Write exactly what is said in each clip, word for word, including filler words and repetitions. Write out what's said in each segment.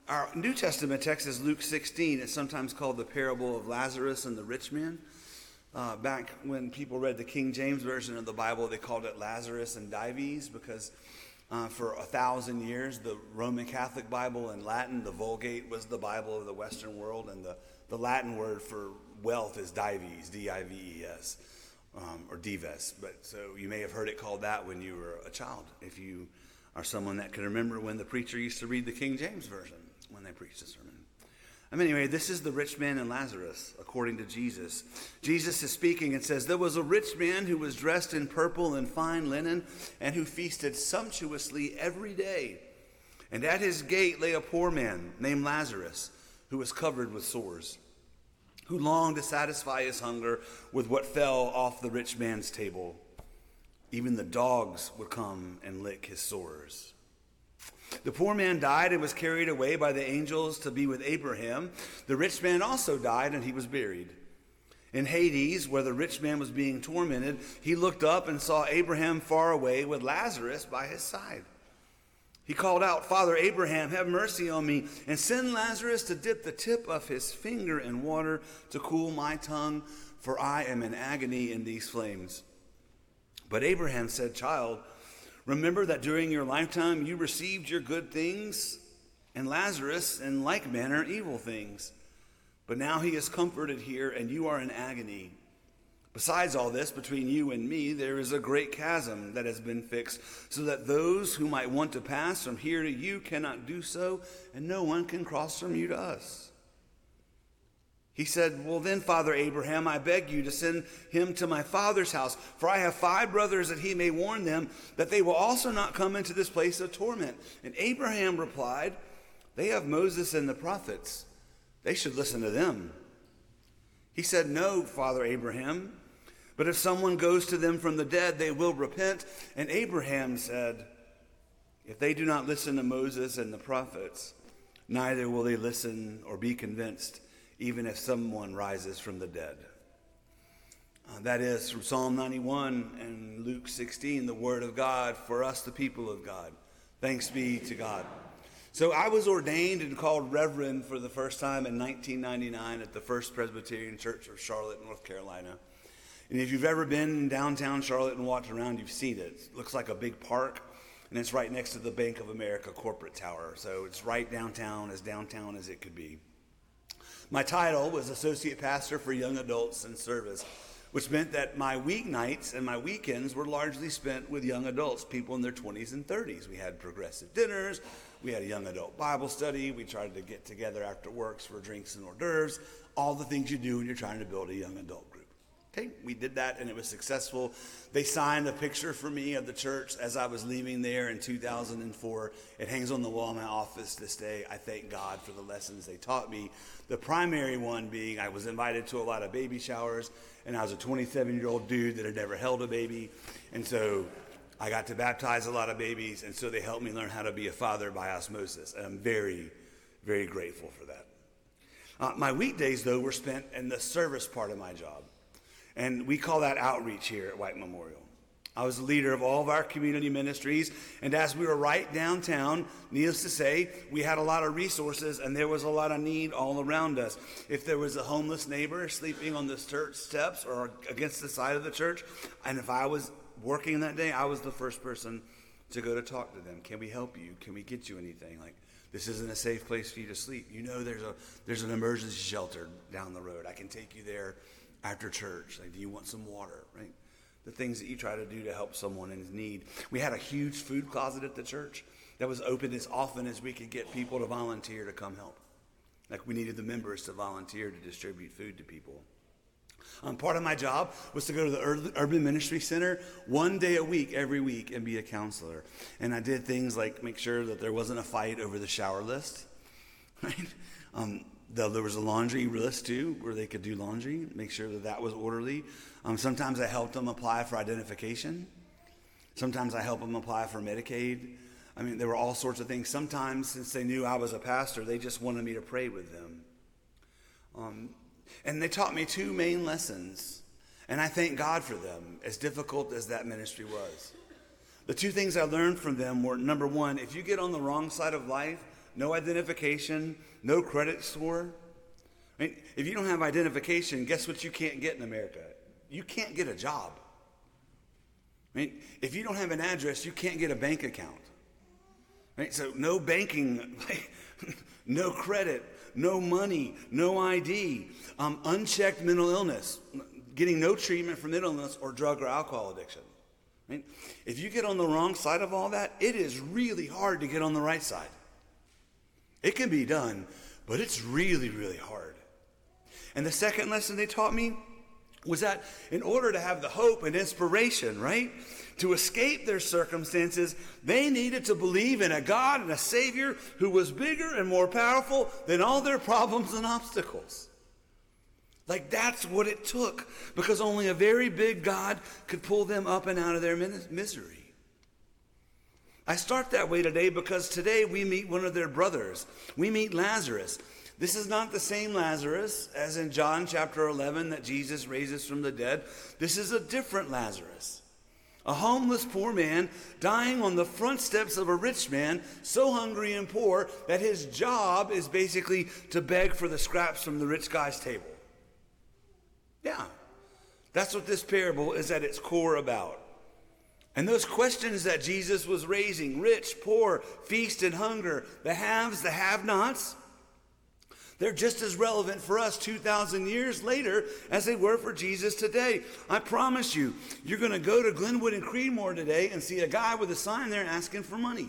Our New Testament text is Luke sixteen. It's sometimes called the parable of Lazarus and the rich man. Uh, back when people read the King James Version of the Bible, they called it Lazarus and Dives because uh, for a thousand years, the Roman Catholic Bible in Latin, the Vulgate, was the Bible of the Western world, and the, the Latin word for wealth is Dives, D I V E S, um, or Dives. But so you may have heard it called that when you were a child, if you are someone that can remember when the preacher used to read the King James Version when they preached a sermon. Um, anyway, this is the rich man and Lazarus, according to Jesus. Jesus is speaking and says, "There was a rich man who was dressed in purple and fine linen, and who feasted sumptuously every day. And at his gate lay a poor man named Lazarus, who was covered with sores, who longed to satisfy his hunger with what fell off the rich man's table. Even the dogs would come and lick his sores. The poor man died and was carried away by the angels to be with Abraham. The rich man also died, and he was buried. In Hades, where the rich man was being tormented, he looked up and saw Abraham far away with Lazarus by his side. He called out, 'Father Abraham, have mercy on me, and send Lazarus to dip the tip of his finger in water to cool my tongue, for I am in agony in these flames.' But Abraham said, 'Child, remember that during your lifetime you received your good things, and Lazarus in like manner evil things. But now he is comforted here, and you are in agony. Besides all this, between you and me there is a great chasm that has been fixed, so that those who might want to pass from here to you cannot do so, and no one can cross from you to us.' He said, 'Well then, Father Abraham, I beg you to send him to my father's house, for I have five brothers, that he may warn them that they will also not come into this place of torment.' And Abraham replied, 'They have Moses and the prophets. They should listen to them.' He said, 'No, Father Abraham, but if someone goes to them from the dead, they will repent.' And Abraham said, 'If they do not listen to Moses and the prophets, neither will they listen or be convinced, even if someone rises from the dead.'" Uh, that is from Psalm ninety-one and Luke sixteen, the word of God for us, the people of God. Thanks be to God. So I was ordained and called Reverend for the first time in nineteen ninety-nine at the First Presbyterian Church of Charlotte, North Carolina. And if you've ever been in downtown Charlotte and walked around, you've seen it. It looks like a big park, and it's right next to the Bank of America corporate tower. So it's right downtown, as downtown as it could be. My title was Associate Pastor for Young Adults and Service, which meant that my weeknights and my weekends were largely spent with young adults, people in their twenties and thirties. We had progressive dinners, we had a young adult Bible study, we tried to get together after works for drinks and hors d'oeuvres, all the things you do when you're trying to build a young adult group. Okay, we did that and it was successful. They signed a picture for me of the church as I was leaving there in two thousand four. It hangs on the wall in my office this day. I thank God for the lessons they taught me. The primary one being I was invited to a lot of baby showers, and I was a twenty-seven-year-old dude that had never held a baby. And so I got to baptize a lot of babies, and so they helped me learn how to be a father by osmosis. And I'm very, very grateful for that. Uh, my weekdays, though, were spent in the service part of my job. And we call that outreach here at White Memorial. I was the leader of all of our community ministries, and as we were right downtown, needless to say, we had a lot of resources, and there was a lot of need all around us. If there was a homeless neighbor sleeping on the church steps or against the side of the church, and if I was working that day, I was the first person to go to talk to them. Can we help you? Can we get you anything? Like, this isn't a safe place for you to sleep. You know there's a there's an emergency shelter down the road. I can take you there after church. Like, do you want some water, right? The things that you try to do to help someone in need. We had a huge food closet at the church that was open as often as we could get people to volunteer to come help. Like, we needed the members to volunteer to distribute food to people. Um, part of my job was to go to the Ur- Urban Ministry Center one day a week, every week, and be a counselor. And I did things like make sure that there wasn't a fight over the shower list, right? Um, The, there was a laundry list, too, where they could do laundry, make sure that that was orderly. Um, sometimes I helped them apply for identification. Sometimes I helped them apply for Medicaid. I mean, there were all sorts of things. Sometimes, since they knew I was a pastor, they just wanted me to pray with them. Um, and they taught me two main lessons, and I thank God for them, as difficult as that ministry was. The two things I learned from them were, number one, if you get on the wrong side of life, no identification, no credit score. I mean, if you don't have identification, guess what you can't get in America? You can't get a job. I mean, if you don't have an address, you can't get a bank account. Right? So no banking, no credit, no money, no I D, um, unchecked mental illness, getting no treatment for mental illness or drug or alcohol addiction. Right? If you get on the wrong side of all that, it is really hard to get on the right side. It can be done, but it's really, really hard. And the second lesson they taught me was that in order to have the hope and inspiration, right, to escape their circumstances, they needed to believe in a God and a Savior who was bigger and more powerful than all their problems and obstacles. Like, that's what it took, because only a very big God could pull them up and out of their misery. I start that way today because today we meet one of their brothers. We meet Lazarus. This is not the same Lazarus as in John chapter eleven that Jesus raises from the dead. This is a different Lazarus. A homeless poor man dying on the front steps of a rich man, so hungry and poor that his job is basically to beg for the scraps from the rich guy's table. Yeah, that's what this parable is at its core about. And those questions that Jesus was raising, rich, poor, feast and hunger, the haves, the have-nots, they're just as relevant for us two thousand years later as they were for Jesus today. I promise you, you're going to go to Glenwood and Creedmoor today and see a guy with a sign there asking for money.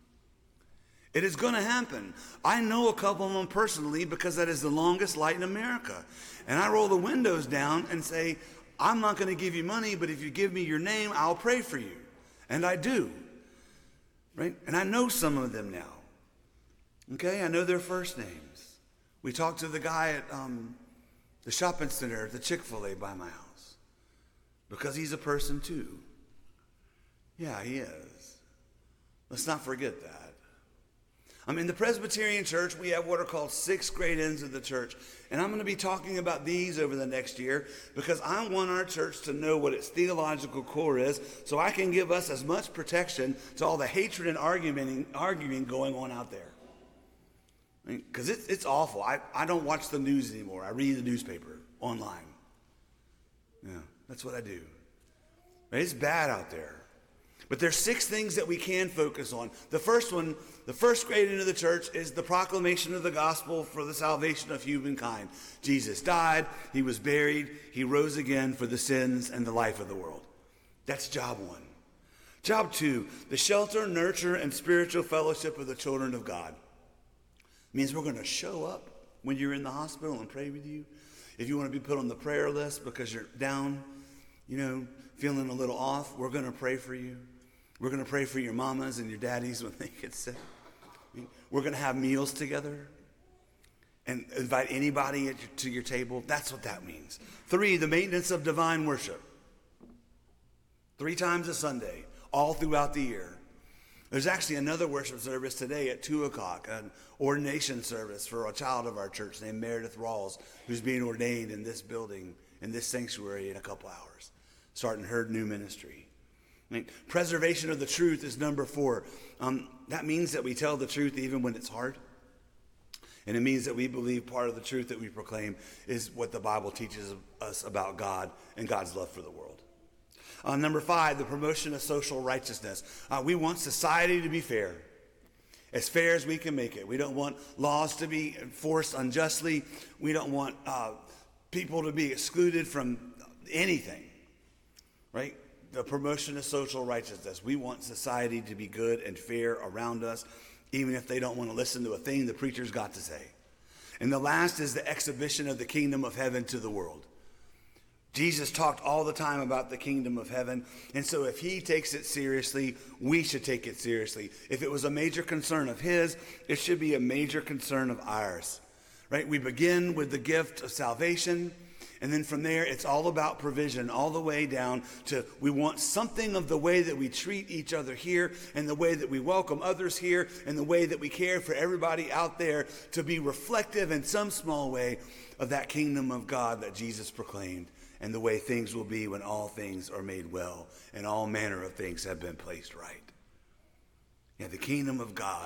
It is going to happen. I know a couple of them personally because that is the longest light in America. And I roll the windows down and say, I'm not going to give you money, but if you give me your name, I'll pray for you. And I do. Right? And I know some of them now. Okay? I know their first names. We talked to the guy at um, the shopping center at the Chick-fil-A by my house because he's a person too. Yeah, he is. Let's not forget that. I mean, in the Presbyterian Church, we have what are called six great ends of the church. And I'm going to be talking about these over the next year because I want our church to know what its theological core is so I can give us as much protection to all the hatred and arguing, arguing going on out there. Because I mean, it's, it's awful. I, I don't watch the news anymore. I read the newspaper online. Yeah, that's what I do. It's bad out there. But there's six things that we can focus on. The first one, the first great end of the church is the proclamation of the gospel for the salvation of humankind. Jesus died, he was buried, he rose again for the sins and the life of the world. That's job one. Job two, the shelter, nurture, and spiritual fellowship of the children of God. Means we're going to show up when you're in the hospital and pray with you. If you want to be put on the prayer list because you're down, you know, feeling a little off, we're going to pray for you. We're going to pray for your mamas and your daddies when they get sick. We're going to have meals together and invite anybody at your, to your table. That's what that means. Three, the maintenance of divine worship. Three times a Sunday, all throughout the year. There's actually another worship service today at two o'clock, an ordination service for a child of our church named Meredith Rawls, who's being ordained in this building, in this sanctuary in a couple hours, starting her new ministry. I mean, preservation of the truth is number four. Um, that means that we tell the truth even when it's hard. And it means that we believe part of the truth that we proclaim is what the Bible teaches us about God and God's love for the world. Uh, number five, the promotion of social righteousness. Uh, we want society to be fair, as fair as we can make it. We don't want laws to be enforced unjustly. We don't want uh, people to be excluded from anything, right? The promotion of social righteousness. We want society to be good and fair around us, even if they don't want to listen to a thing the preacher's got to say. And the last is the exhibition of the kingdom of heaven to the world. Jesus talked all the time about the kingdom of heaven, and so if he takes it seriously, we should take it seriously. If it was a major concern of his, it should be a major concern of ours, right? We begin with the gift of salvation, and then from there, it's all about provision, all the way down to we want something of the way that we treat each other here, and the way that we welcome others here, and the way that we care for everybody out there to be reflective in some small way of that kingdom of God that Jesus proclaimed, and the way things will be when all things are made well and all manner of things have been placed right. Yeah, the kingdom of God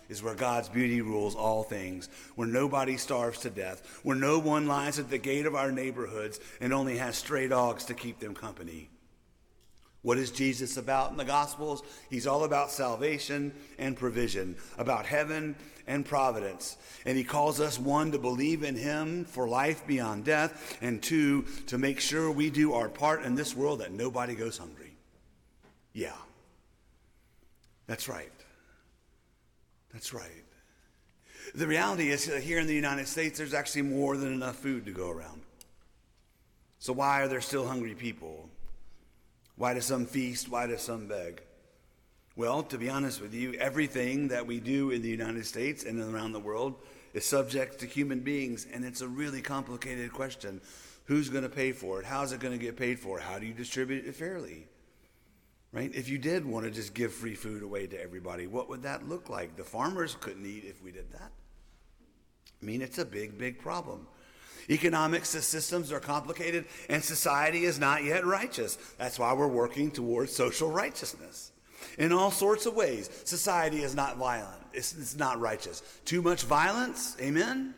is where God's beauty rules all things, where nobody starves to death, where no one lies at the gate of our neighborhoods and only has stray dogs to keep them company. What is Jesus about in the Gospels? He's all about salvation and provision, about heaven and providence. And he calls us, one, to believe in him for life beyond death, and two, to make sure we do our part in this world that nobody goes hungry. Yeah, that's right. That's right. The reality is that here in the United States, there's actually more than enough food to go around. So why are there still hungry people? Why do some feast? Why do some beg? Well, to be honest with you, everything that we do in the United States and around the world is subject to human beings, and it's a really complicated question. Who's going to pay for it? How's it going to get paid for? How do you distribute it fairly? Right? If you did want to just give free food away to everybody, what would that look like? The farmers couldn't eat if we did that. I mean, it's a big, big problem. Economic systems are complicated, and society is not yet righteous. That's why we're working towards social righteousness. In all sorts of ways, society is not violent. It's, it's not righteous. Too much violence, amen?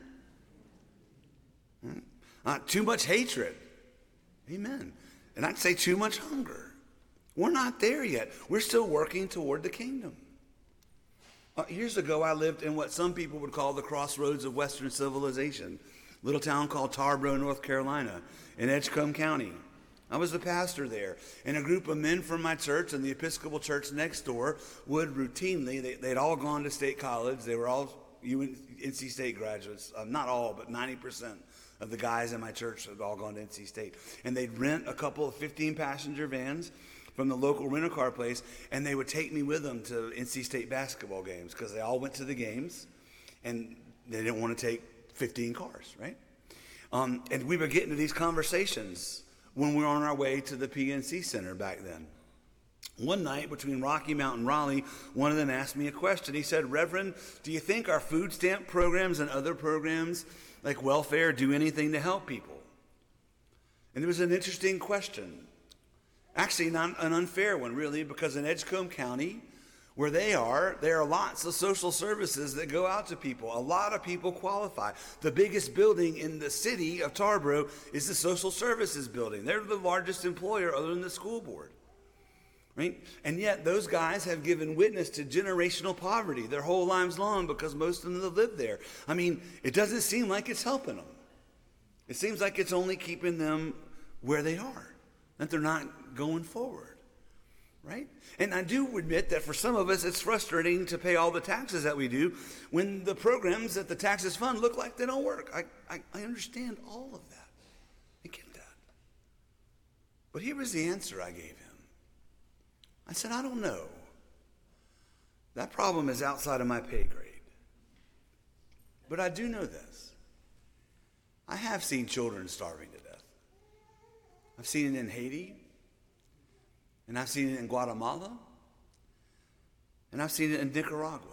Uh, too much hatred, amen. And I'd say too much hunger. We're not there yet. We're still working toward the kingdom. Uh, years ago, I lived in what some people would call the crossroads of Western civilization, a little town called Tarboro, North Carolina, in Edgecombe County. I was the pastor there, and a group of men from my church and the Episcopal church next door would routinely, they, they'd all gone to state college. They were all N C State graduates, uh, not all, but ninety percent of the guys in my church had all gone to N C State. And they'd rent a couple of fifteen passenger vans from the local rental car place, and they would take me with them to N C State basketball games because they all went to the games, and they didn't want to take fifteen cars, right? Um, and we would get into these conversations when we were on our way to the P N C Center back then. One night between Rocky Mount and Raleigh, one of them asked me a question. He said, "Reverend, do you think our food stamp programs and other programs like welfare do anything to help people?" And it was an interesting question. Actually, not an unfair one, really, because in Edgecombe County, where they are, there are lots of social services that go out to people. A lot of people qualify. The biggest building in the city of Tarboro is the social services building. They're the largest employer other than the school board. Right? And yet those guys have given witness to generational poverty their whole lives long because most of them have lived there. I mean, it doesn't seem like it's helping them. It seems like it's only keeping them where they are, that they're not going forward. Right? And I do admit that for some of us, it's frustrating to pay all the taxes that we do when the programs that the taxes fund look like they don't work. I, I, I understand all of that. I get that. But here was the answer I gave him. I said, I don't know. That problem is outside of my pay grade. But I do know this. I have seen children starving to death. I've seen it in Haiti. And I've seen it in Guatemala. And I've seen it in Nicaragua.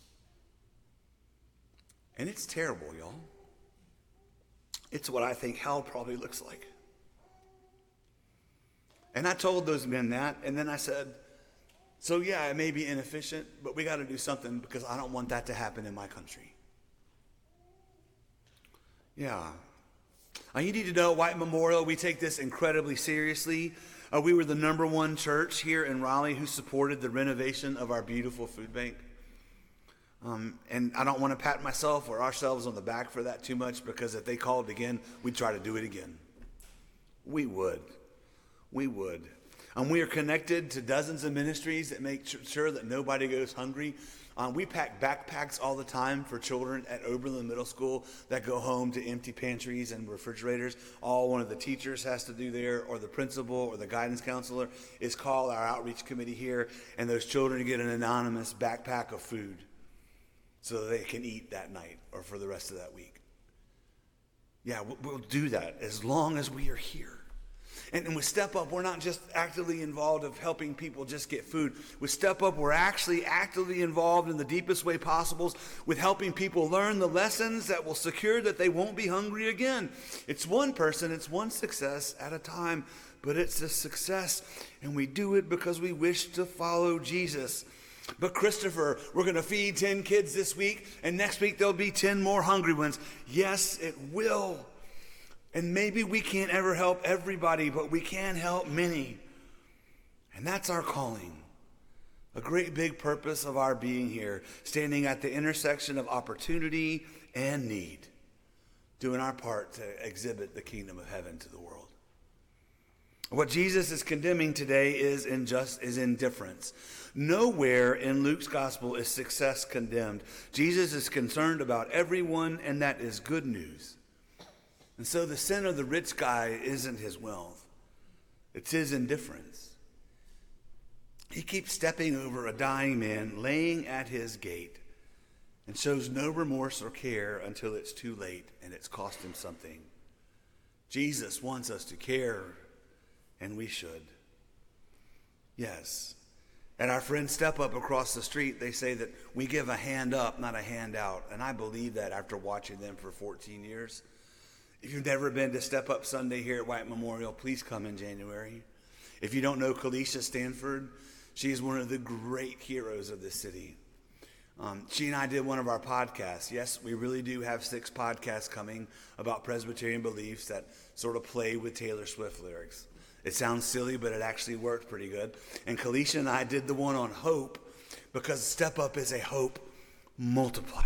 And it's terrible, y'all. It's what I think hell probably looks like. And I told those men that, and then I said, so yeah, it may be inefficient, but we got to do something because I don't want that to happen in my country. Yeah. Uh, you need to know, White Memorial, we take this incredibly seriously. Uh, we were the number one church here in Raleigh who supported the renovation of our beautiful food bank. Um, and I don't want to pat myself or ourselves on the back for that too much, because if they called again, we'd try to do it again. We would. We would. And we are connected to dozens of ministries that make sure that nobody goes hungry. Um, we pack backpacks all the time for children at Oberlin Middle School that go home to empty pantries and refrigerators. All one of the teachers has to do there, or the principal or the guidance counselor, is call our outreach committee here, and those children get an anonymous backpack of food so that they can eat that night or for the rest of that week. Yeah, we'll do that as long as we are here. And, and with Step Up, we're not just actively involved of helping people just get food. With Step Up, we're actually actively involved in the deepest way possible with helping people learn the lessons that will secure that they won't be hungry again. It's one person, it's one success at a time, but it's a success, and we do it because we wish to follow Jesus. But Christopher, we're going to feed ten kids this week, and next week there'll be ten more hungry ones. Yes, it will. And maybe we can't ever help everybody, but we can help many. And that's our calling. A great big purpose of our being here, standing at the intersection of opportunity and need, doing our part to exhibit the kingdom of heaven to the world. What Jesus is condemning today is injust, is indifference. Nowhere in Luke's gospel is success condemned. Jesus is concerned about everyone, and that is good news. And so the sin of the rich guy isn't his wealth. It's his indifference. He keeps stepping over a dying man laying at his gate and shows no remorse or care until it's too late and it's cost him something. Jesus wants us to care, and we should. Yes. At our friend Step Up across the street, they say that we give a hand up, not a handout. And I believe that after watching them for fourteen years. If you've never been to Step Up Sunday here at White Memorial, please come in January. If you don't know Kalisha Stanford, she's one of the great heroes of this city. Um, she and I did one of our podcasts. Yes, we really do have six podcasts coming about Presbyterian beliefs that sort of play with Taylor Swift lyrics. It sounds silly, but it actually worked pretty good. And Kalisha and I did the one on hope, because Step Up is a hope multiplier.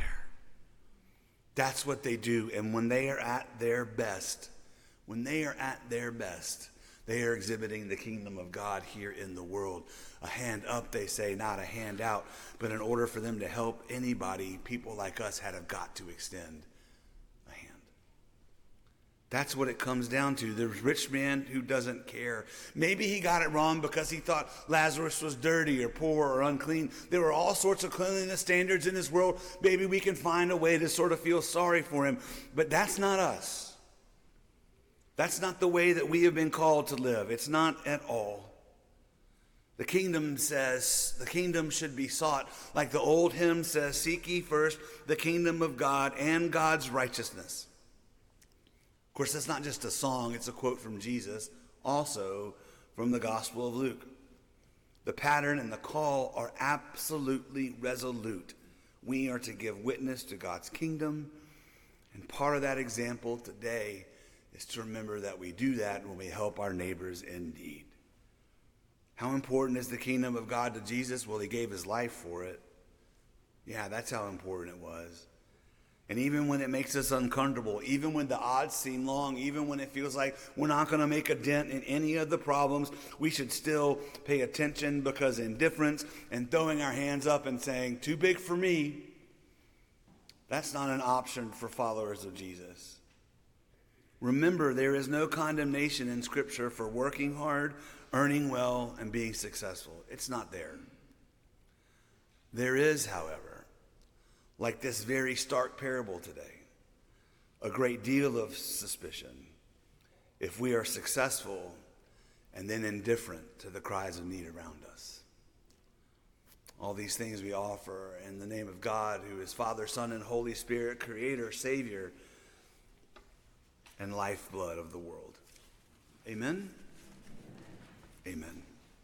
That's what they do. And when they are at their best, when they are at their best, they are exhibiting the kingdom of God here in the world. A hand up, they say, not a hand out. But in order for them to help anybody, people like us had have got to extend a hand. That's what it comes down to. The rich man who doesn't care. Maybe he got it wrong because he thought Lazarus was dirty or poor or unclean. There were all sorts of cleanliness standards in this world. Maybe we can find a way to sort of feel sorry for him. But that's not us. That's not the way that we have been called to live. It's not at all. The kingdom says, the kingdom should be sought. Like the old hymn says, seek ye first the kingdom of God and God's righteousness. Of course, that's not just a song. It's a quote from Jesus, also from the Gospel of Luke. The pattern and the call are absolutely resolute. We are to give witness to God's kingdom. And part of that example today is to remember that we do that when we help our neighbors in need. How important is the kingdom of God to Jesus? Well, he gave his life for it. Yeah, that's how important it was. And even when it makes us uncomfortable, even when the odds seem long, even when it feels like we're not going to make a dent in any of the problems, we should still pay attention, because indifference and throwing our hands up and saying, too big for me, that's not an option for followers of Jesus. Remember, there is no condemnation in Scripture for working hard, earning well, and being successful. It's not there. There is, however, like this very stark parable today, a great deal of suspicion if we are successful and then indifferent to the cries of need around us. All these things we offer in the name of God, who is Father, Son, and Holy Spirit, Creator, Savior, and lifeblood of the world. Amen? Amen.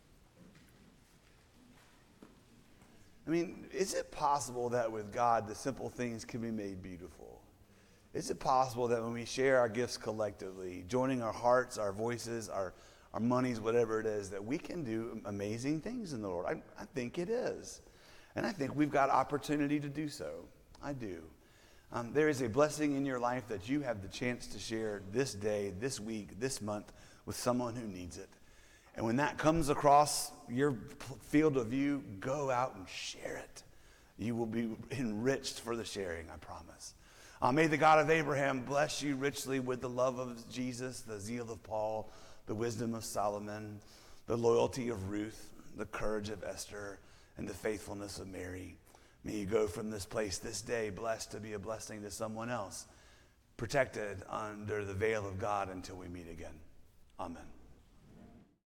I mean, is it possible that with God, the simple things can be made beautiful? Is it possible that when we share our gifts collectively, joining our hearts, our voices, our, our monies, whatever it is, that we can do amazing things in the Lord? I, I think it is. And I think we've got opportunity to do so. I do. Um, there is a blessing in your life that you have the chance to share this day, this week, this month with someone who needs it. And when that comes across your field of view, go out and share it. You will be enriched for the sharing, I promise. Uh, may the God of Abraham bless you richly with the love of Jesus, the zeal of Paul, the wisdom of Solomon, the loyalty of Ruth, the courage of Esther, and the faithfulness of Mary. May you go from this place this day blessed to be a blessing to someone else, protected under the veil of God until we meet again. Amen.